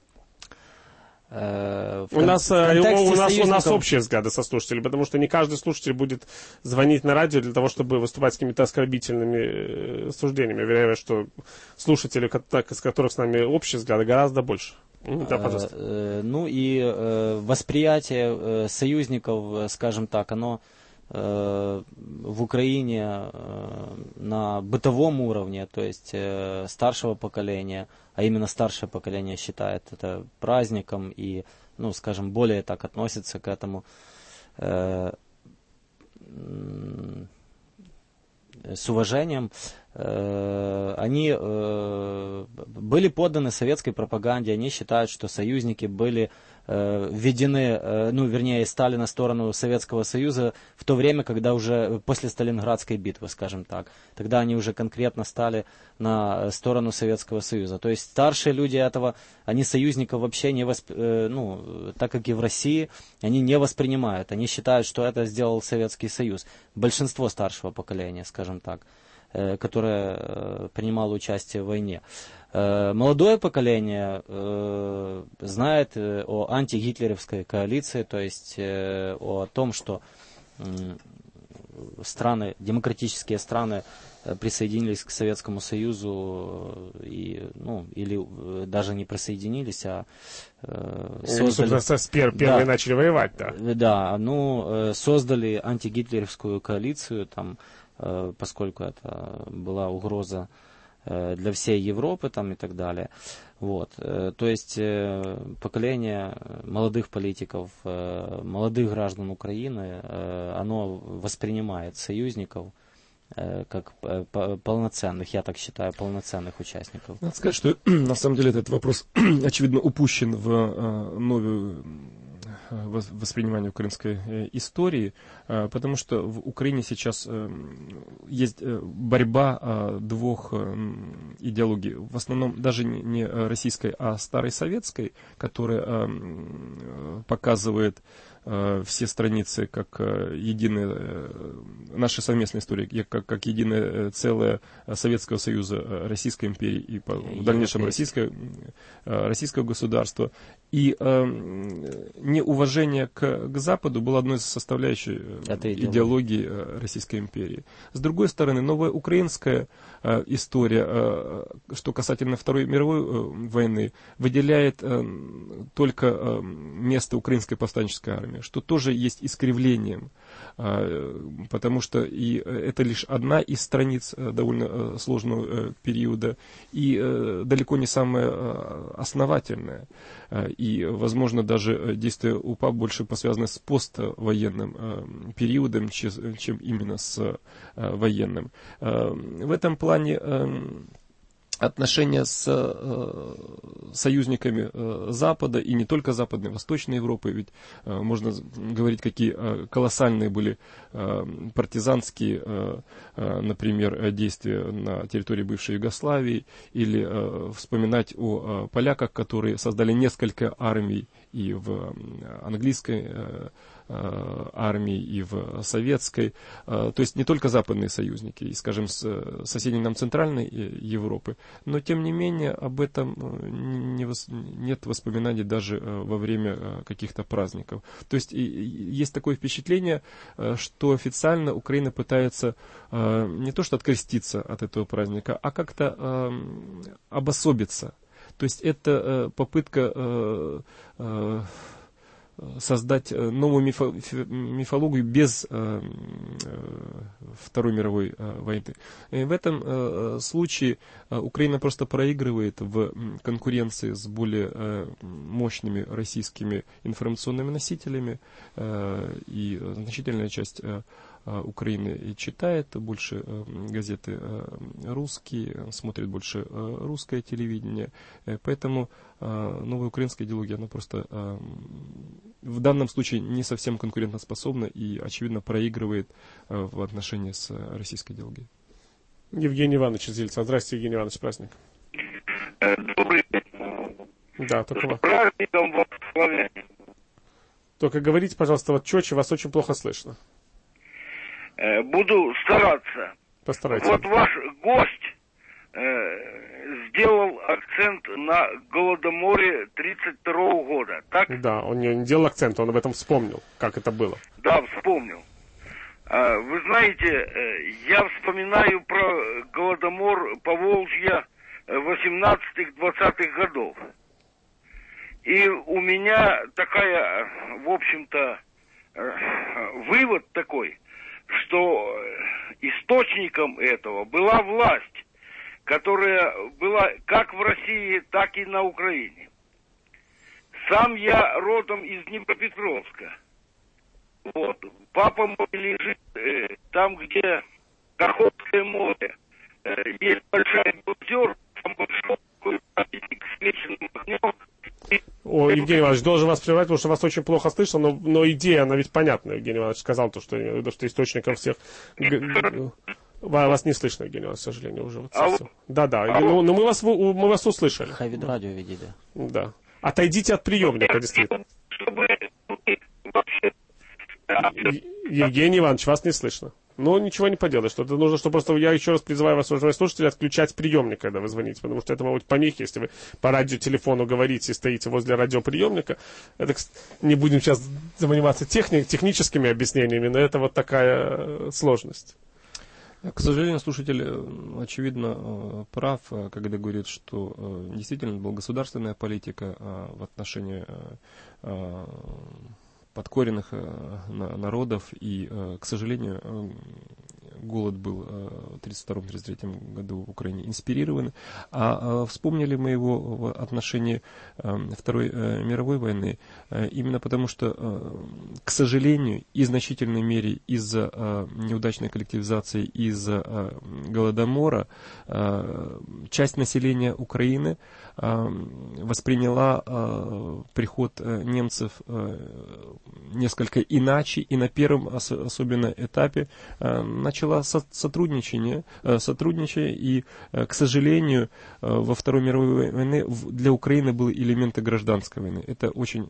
У нас, у, у, нас, у нас общие взгляды со слушателями, потому что не каждый слушатель будет звонить на радио для того, чтобы выступать с какими-то оскорбительными суждениями. Вероятно, что слушатели, из которых с нами общие взгляды, гораздо больше. Да, пожалуйста. Ну и восприятие союзников, скажем так, оно в Украине на бытовом уровне, то есть старшего поколения, а именно старшее поколение считает это праздником и, ну, скажем, более так относится к этому э, с уважением. Э, они э, были подданы советской пропаганде, они считают, что союзники были э, введены, э, ну, вернее, стали на сторону Советского Союза в то время, когда уже после Сталинградской битвы, скажем так, тогда они уже конкретно стали на сторону Советского Союза. То есть старшие люди этого, они союзников вообще не восп... э, ну, так как и в России, они не воспринимают, они считают, что это сделал Советский Союз. Большинство старшего поколения, скажем так, которое принимало участие в войне. Молодое поколение знает о антигитлеровской коалиции, то есть о том, что страны, демократические страны присоединились к Советскому Союзу и, ну, или даже не присоединились, а создали... Ну, с первые да, начали воевать, да. Да, ну, создали антигитлеровскую коалицию, там, поскольку это была угроза для всей Европы там, и так далее. Вот. То есть поколение молодых политиков, молодых граждан Украины, оно воспринимает союзников как полноценных, я так считаю, полноценных участников. Надо сказать, что на самом деле этот вопрос, очевидно, упущен в новую воспринимание украинской истории, потому что в Украине сейчас есть борьба двух идеологий. В основном даже не российской, а старой советской, которая показывает все страницы как единая, наша совместная история, как, как единое целое Советского Союза, Российской империи и в дальнейшем российское, российского государства. И э, неуважение к, к Западу было одной из составляющих идеологии Российской империи. С другой стороны, новая украинская э, история, э, что касательно Второй мировой э, войны, выделяет э, только э, место украинской повстанческой армии, что тоже есть искривлением, э, потому что и это лишь одна из страниц э, довольно э, сложного э, периода и э, далеко не самая э, основательная. И, возможно, даже действия УПА больше посвязаны с поствоенным э, периодом, чем, чем именно с э, военным. Э, в этом плане э, отношения с э, союзниками э, Запада, и не только Западной, Восточной Европы, ведь э, можно говорить, какие э, колоссальные были э, партизанские, э, э, например, действия на территории бывшей Югославии, или э, вспоминать о э, поляках, которые создали несколько армий и в э, английской э, армии, и в советской, то есть не только западные союзники, и, скажем, с соседней нам Центральной Европы, но тем не менее об этом не вос... нет воспоминаний даже во время каких-то праздников. То есть есть такое впечатление, что официально Украина пытается не то что откреститься от этого праздника, а как-то обособиться. То есть это попытка создать новую мифо, мифологию без э, Второй мировой э, войны. И в этом э, случае Украина просто проигрывает в конкуренции с более э, мощными российскими информационными носителями, э, и значительная часть э, Украины читает больше газеты русские, смотрит больше русское телевидение. Поэтому новая украинская идеология, она просто в данном случае не совсем конкурентоспособна и, очевидно, проигрывает в отношении с российской идеологией. Евгений Иванович из Ельца. Здравствуйте, Евгений Иванович, с праздником. Добрый день. Да, только С праздником вас, славяне. Только говорите, пожалуйста, вот четче, вас очень плохо слышно. Буду стараться. Постарайтесь. Вот ваш гость э, сделал акцент на Голодоморе тридцать второго года, так? Да, он не, не делал акцент, он об этом вспомнил, как это было. Да, вспомнил. А, вы знаете, я вспоминаю про Голодомор Поволжья восемнадцатых-двадцатых годов. И у меня такая, в общем-то, вывод такой, что источником этого была власть, которая была как в России, так и на Украине. Сам я родом из Днепропетровска. Вот. Папа мой лежит э, там, где Каховское море. Э, есть большая озера, там большой такой памятник с вечным огнем. О, Евгений Иванович, должен вас прервать, потому что вас очень плохо слышно, но, но идея, она ведь понятна. Евгений Иванович сказал то, что, что источником всех... Вас не слышно, Евгений Иванович, к сожалению, уже. Вот да, да, но, но мы, вас, мы вас услышали. Хавид радио веди, да. Да. Отойдите от приемника, действительно. Евгений Иванович, вас не слышно. Ну, ничего не поделаешь. Это нужно, что просто я еще раз призываю вас, уважаемые слушатели, отключать приемник, когда вы звоните, потому что это могут быть помехи, если вы по радиотелефону говорите и стоите возле радиоприемника. Это, не будем сейчас заниматься техни- техническими объяснениями, но это вот такая сложность. К сожалению, слушатель, очевидно, прав, когда говорит, что действительно была государственная политика в отношении подкоренных народов, и, к сожалению, голод был в тридцать втором — тридцать третьем году в Украине инспирирован. А вспомнили мы его в отношении Второй мировой войны именно потому, что, к сожалению, и в значительной мере из-за неудачной коллективизации, из-за Голодомора, часть населения Украины восприняла приход немцев несколько иначе, и на первом особенно этапе начала сотрудничание, сотрудничание, и, к сожалению, во Второй мировой войне для Украины были элементы гражданской войны. Это очень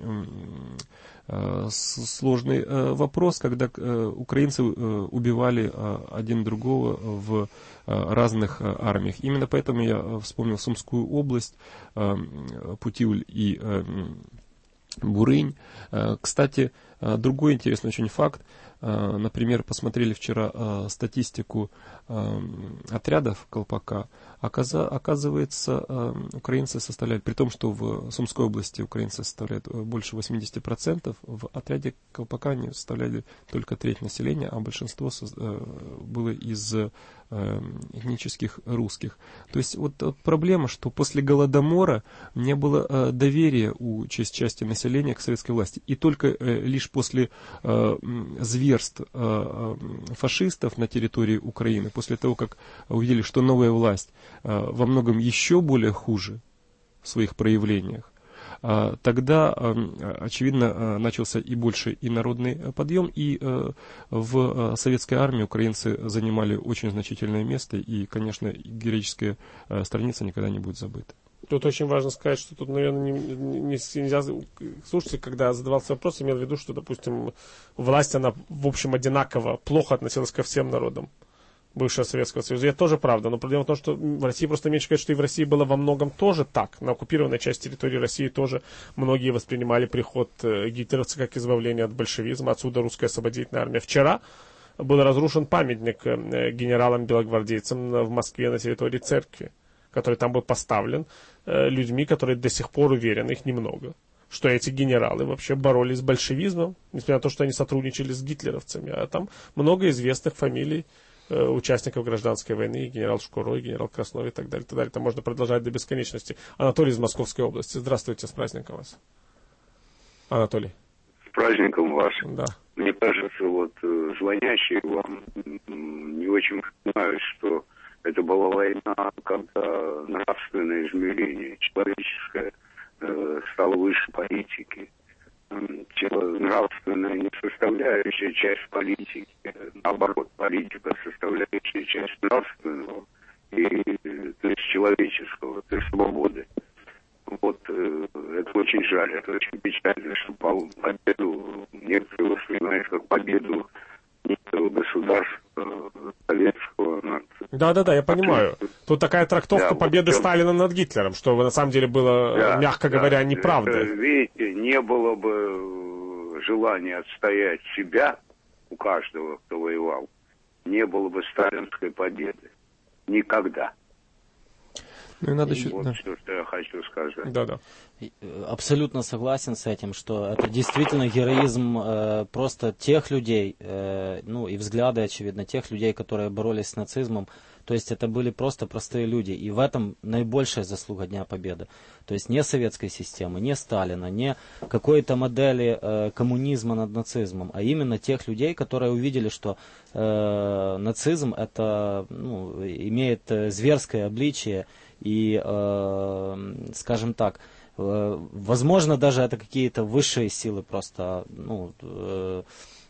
сложный вопрос, когда украинцы убивали один другого в разных армиях. Именно поэтому я вспомнил Сумскую область, Путивль и Бурынь. Кстати, другой интересный очень факт. Например, посмотрели вчера статистику отрядов Колпака. Оказывается, украинцы составляют, при том, что в Сумской области украинцы составляют больше восемьдесят процентов, в отряде Колпака они составляли только треть населения, а большинство было из этнических русских. То есть вот проблема, что после Голодомора не было доверия у части населения к советской власти. И только лишь лишь после э, зверств э, фашистов на территории Украины, после того, как увидели, что новая власть э, во многом еще более хуже в своих проявлениях, э, тогда, э, очевидно, э, начался и больше и народный подъем, и э, в советской армии украинцы занимали очень значительное место, и, конечно, героическая э, страница никогда не будет забыта. Тут очень важно сказать, что тут, наверное, не, не, нельзя... Слушайте, когда задавался вопрос, имел в виду, что, допустим, власть, она, в общем, одинаково плохо относилась ко всем народам бывшего Советского Союза. И это тоже правда. Но проблема в том, что в России просто меньше говорят, что и в России было во многом тоже так. На оккупированной части территории России тоже многие воспринимали приход гитлеровцев как избавление от большевизма. Отсюда русская освободительная армия. Вчера был разрушен памятник генералам-белогвардейцам в Москве на территории церкви, который там был поставлен э, людьми, которые до сих пор уверены, их немного, что эти генералы вообще боролись с большевизмом, несмотря на то, что они сотрудничали с гитлеровцами. А там много известных фамилий э, участников гражданской войны, генерал Шкуро, генерал Краснов и так далее, и так далее. Там можно продолжать до бесконечности. Анатолий из Московской области. Здравствуйте, с праздником вас. Анатолий. С праздником вас. Да. Мне кажется, вот звонящие вам не очень понимают, что это была война, когда нравственное измерение человеческое э, стало выше политики. Нравственная не составляющая часть политики, наоборот, политика составляющая часть нравственного, и, то есть человеческого, то есть свободы. Вот э, это очень жаль, это очень печально, что победу некоторые воспринимают как победу некоторого государства советского над... Да, да, да, я понимаю. Тут такая трактовка да, победы вот Сталина над Гитлером, что на самом деле было, да, мягко да, говоря, неправда. Это, видите, не было бы желания отстоять себя у каждого, кто воевал, не было бы сталинской победы. Никогда. Ну и надо и еще... Вот да. что, что я хочу сказать. Да, да. Абсолютно согласен с этим, что это действительно героизм э, просто тех людей, э, ну и взгляды, очевидно, тех людей, которые боролись с нацизмом. То есть это были просто простые люди. И в этом наибольшая заслуга Дня Победы. То есть не советской системы, не Сталина, не какой-то модели э, коммунизма над нацизмом, а именно тех людей, которые увидели, что э, нацизм это, ну, имеет зверское обличие. И, э, скажем так, э, возможно, даже это какие-то высшие силы просто, ну, э,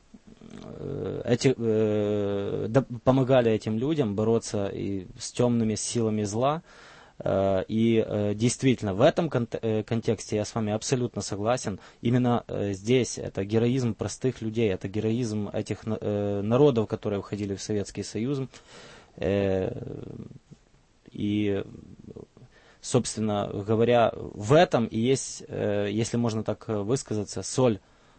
эти, э, да, помогали этим людям бороться и с темными силами зла. Э, и э, действительно, в этом кон- э, контексте я с вами абсолютно согласен. Именно э, здесь это героизм простых людей, это героизм этих э, народов, которые входили в Советский Союз. Э, И, собственно говоря, в этом и есть, если можно так высказаться, соль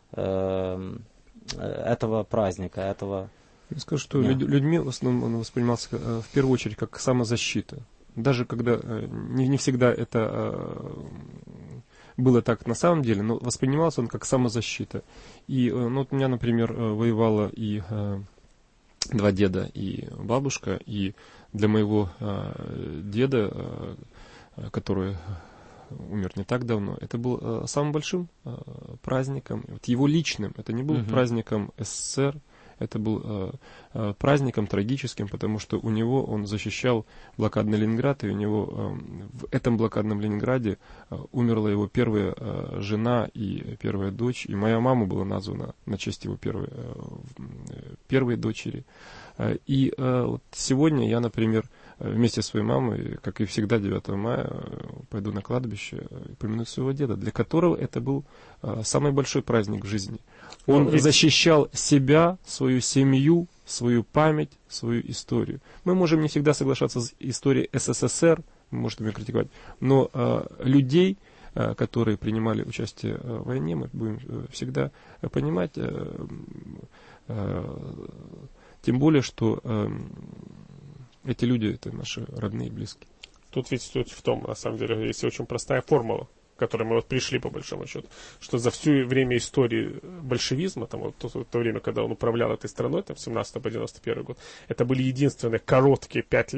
этого праздника, этого... Я скажу, что yeah. людьми в основном он воспринимался в первую очередь как самозащита. Даже когда не, не всегда это было так на самом деле, но воспринимался он как самозащита. И ну, вот у меня, например, воевало и два деда, и бабушка, и для моего э, деда, э, который умер не так давно, это был э, самым большим э, праздником, вот его личным, это не был uh-huh. праздником СССР, это был э, э, праздником трагическим, потому что у него, он защищал блокадный Ленинград, и у него э, в этом блокадном Ленинграде э, умерла его первая э, жена и первая дочь, и моя мама была названа на честь его первой, э, первой дочери. И э, вот сегодня я, например, вместе с своей мамой, как и всегда девятого мая, пойду на кладбище и помяну своего деда, для которого это был э, самый большой праздник в жизни. Он ну, защищал себя, свою семью, свою память, свою историю. Мы можем не всегда соглашаться с историей СССР, мы можем ее критиковать, но э, людей, э, которые принимали участие в войне, мы будем всегда понимать, э, э, тем более, что э, эти люди, это наши родные и близкие. Тут ведь суть в том, на самом деле, есть очень простая формула, к которой мы вот пришли по большому счету, что за все время истории большевизма, там, вот, то, то время, когда он управлял этой страной, там, с семнадцатого по девяносто первый год, это были единственные короткие пять лет,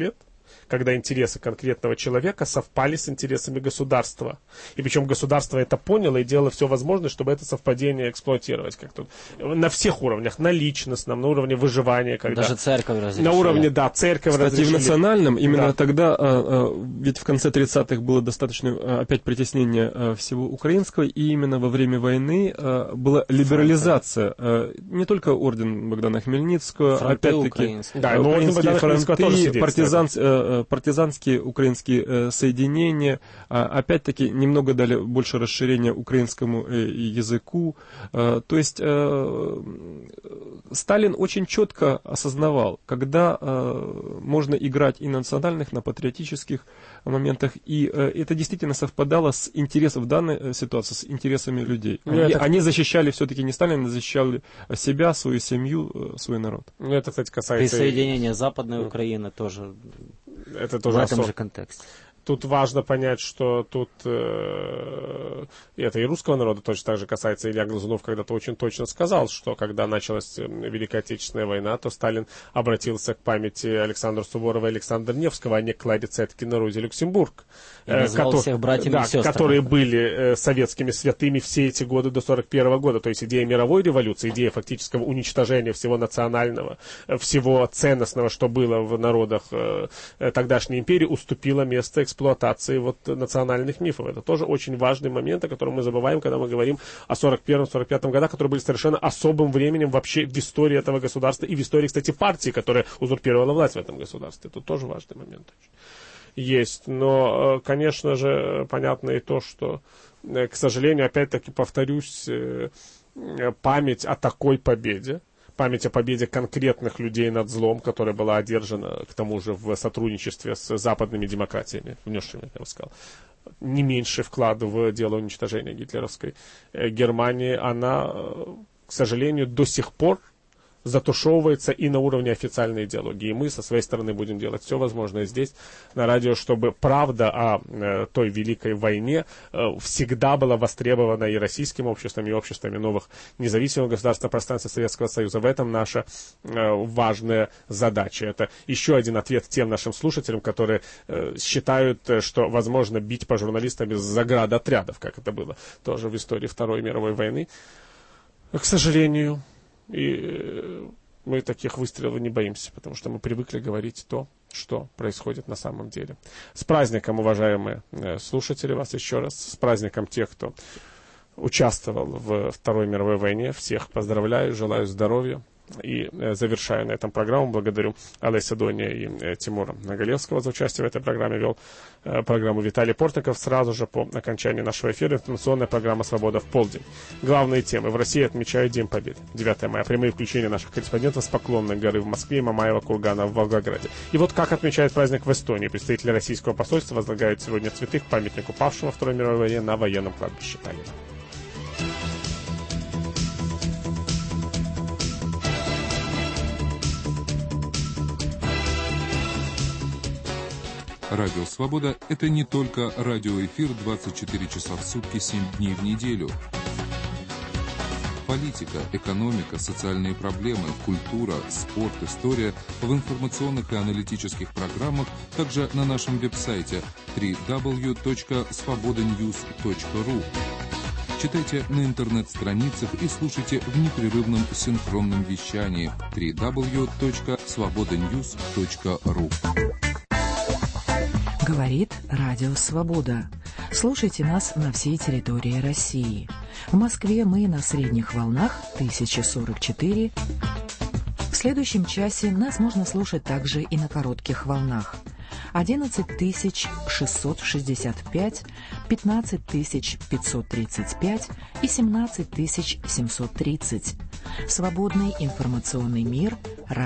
когда интересы конкретного человека совпали с интересами государства. И причем государство это поняло и делало все возможное, чтобы это совпадение эксплуатировать. Как-то на всех уровнях, на личностном, на уровне выживания. Когда, даже церковь разрешила. На уровне, да, церковь Кстати, разрешили. в национальном, именно да. тогда, а, а, ведь в конце тридцатых было достаточно а, опять притеснение а, всего украинского, и именно во время войны а, была либерализация. А, не только орден Богдана Хмельницкого, фронты опять-таки да, но орден Богдана Хмельницкого тоже партизан, а, партизанские украинские а, соединения, а, опять-таки немного дали больше расширения украинскому а, языку. А, то есть а, Сталин очень четко осознавал, когда а, можно играть и на национальных, на патриотических моментах, и а, это действительно совпадало с интересом в данной ситуации, с интересами людей. Ну, они, это... они защищали все-таки не Сталина, защищали себя, свою семью, свой народ. Ну, это, кстати, касается... Присоединение Западной Украины тоже, это тоже в этом особ... же контексте. Тут важно понять, что тут э, это и русского народа точно так же касается. Илья Глазунов когда-то очень точно сказал, что когда началась Великая Отечественная война, то Сталин обратился к памяти Александра Суворова и Александра Невского, а не к Кларе Цеткин на Розе Люксембург, э, ко- всех братьями да, и сестрами, которые были э, советскими святыми все эти годы до сорок первого года. То есть идея мировой революции, идея фактического уничтожения всего национального, всего ценностного, что было в народах э, тогдашней империи, уступила место эксплуатации вот национальных мифов. Это тоже очень важный момент, о котором мы забываем, когда мы говорим о сорок первом сорок пятом годах, которые были совершенно особым временем вообще в истории этого государства и в истории, кстати, партии, которая узурпировала власть в этом государстве. Это тоже важный момент есть. Но, конечно же, понятно и то, что, к сожалению, опять-таки повторюсь, память о такой победе, память о победе конкретных людей над злом, которая была одержана, к тому же, в сотрудничестве с западными демократиями, внесшими, я бы сказал, не меньший вклад в дело уничтожения гитлеровской Германии, она, к сожалению, до сих пор затушевывается и на уровне официальной идеологии. И мы со своей стороны будем делать все возможное здесь, на радио, чтобы правда о э, той великой войне э, всегда была востребована и российским обществом, и обществами новых независимых государств на пространстве Советского Союза. В этом наша э, важная задача. Это еще один ответ тем нашим слушателям, которые э, считают, что возможно бить по журналистам из заградотрядов, как это было тоже в истории Второй мировой войны. К сожалению, и мы таких выстрелов не боимся, потому что мы привыкли говорить то, что происходит на самом деле. С праздником, уважаемые слушатели, вас еще раз. С праздником тех, кто участвовал в Второй мировой войне. Всех поздравляю, желаю здоровья. И завершаю на этом программу. Благодарю Олеся Дония и Тимура Нагалевского за участие в этой программе. Вел программу Виталий Портников. Сразу же по окончании нашего эфира информационная программа «Свобода в полдень». Главные темы. В России отмечают День Победы. девятое мая. Прямые включения наших корреспондентов с Поклонной горы в Москве и Мамаева кургана в Волгограде. И вот как отмечают праздник в Эстонии. Представители российского посольства возлагают сегодня цветы к памятнику павшему во Второй мировой войне на военном кладбище Таллина. Радио «Свобода» — это не только радиоэфир двадцать четыре часа в сутки, семь дней в неделю. Политика, экономика, социальные проблемы, культура, спорт, история в информационных и аналитических программах, также на нашем веб-сайте дабл ю дабл ю дабл ю точка свобода ньюс точка ру. Читайте на интернет-страницах и слушайте в непрерывном синхронном вещании дабл ю дабл ю дабл ю точка свобода ньюс точка ру. Говорит Радио Свобода. Слушайте нас на всей территории России. В Москве мы на средних волнах тысяча сорок четыре. В следующем часе нас можно слушать также и на коротких волнах. одиннадцать тысяч шестьсот шестьдесят пять, пятнадцать тысяч пятьсот тридцать пять и семнадцать тысяч семьсот тридцать. Свободный информационный мир.